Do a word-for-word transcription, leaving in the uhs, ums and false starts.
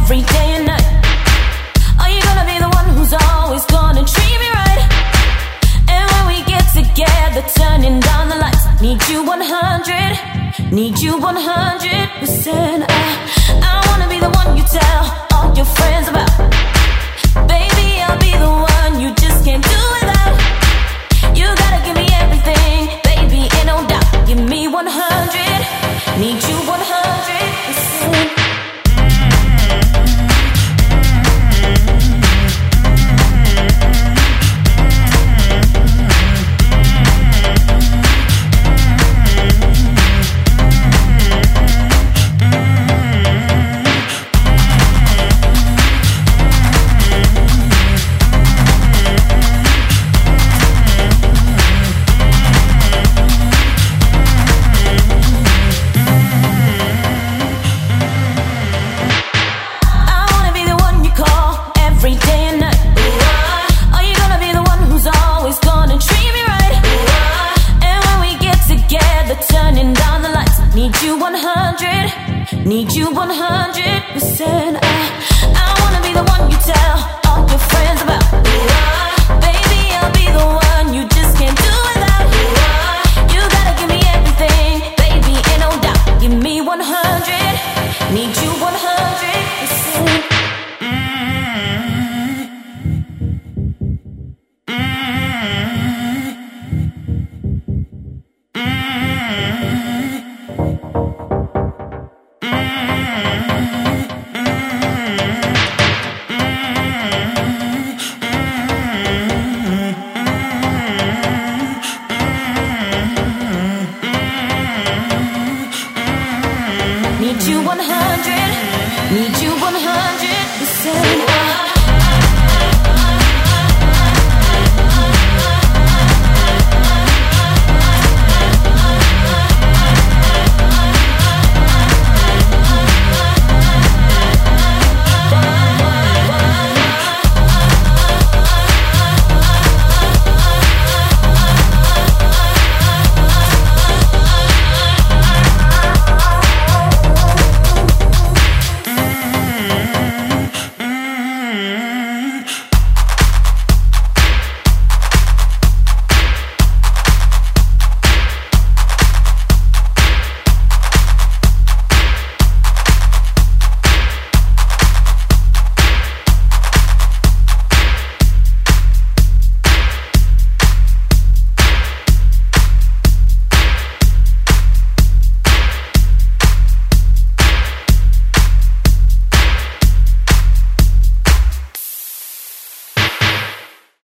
every day and night? Are you gonna be the one who's always gonna treat me right? And when we get together, turning down the lights, need you one hundred, need you one hundred percent. I, I wanna be the one you tell all your friends about. Baby, I'll be the one you just can't do without. You gotta give me everything, baby, ain't no doubt. Give me one hundred, need you one hundred percent. Need you one hundred percent. I, I wanna be the one you tell all your friends about. Baby, I'll be the one you just can't do without. You gotta give me everything, baby, ain't no doubt. Give me one hundred, need you one hundred percent. Need you one hundred, need you one hundred percent.